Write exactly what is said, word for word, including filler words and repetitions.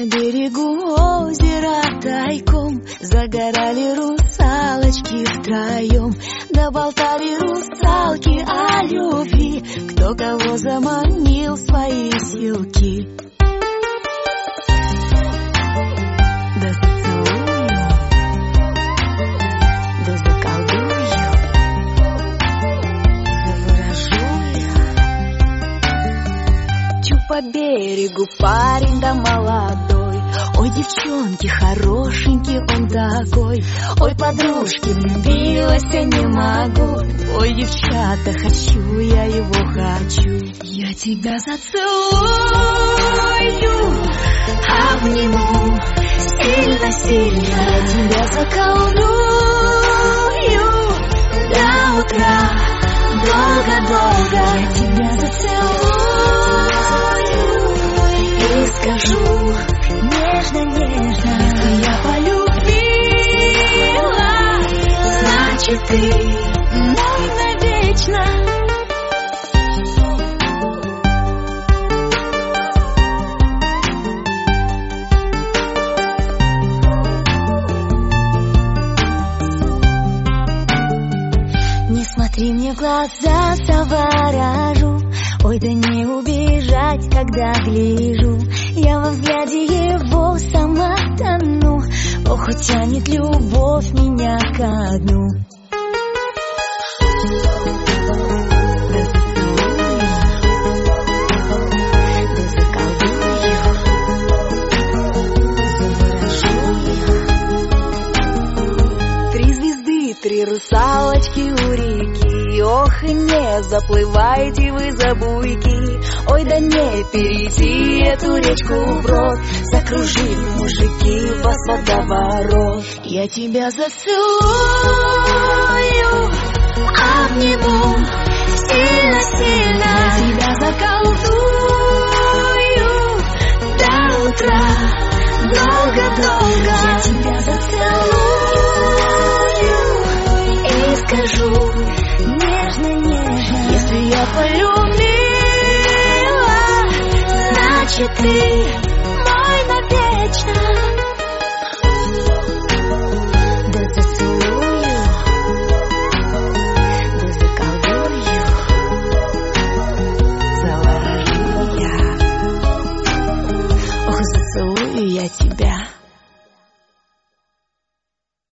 берегу озера тайком загорали русалочки втроем, да болтали русалки о любви, кто кого заманил в свои силки. Да зацелую, да заколдую, заворожу я. Чу по берегу парень да молодой, ой, девчонки, хорошенький он такой, ой, подружки, влюбилась я не могу, ой, девчата, хочу, я его хочу. Я тебя зацелую, обниму сильно-сильно, я тебя заколдую до утра, долго-долго. Я тебя зацелую и скажу нежно-нежно, если я полюбила, значит ты мой навечно. Не смотри мне в глаза, заворожу, ой, да не убежать, когда гляжу. Я во взгляде его сама тону, ох, тянет любовь меня ко дну. Да заколдую, заворожу я. Три звезды, три русалочки у реки, ох, и не заплывайте вы за буйки, ой, да не перейти эту речку вброд, закружили мужики вас водоворот. Я тебя зацелую, обниму сильно-сильно, я тебя заколдую до утра, долго-долго. Я тебя зацелую и скажу нежно-нежно, если я полюбила, значит ты мой навечно.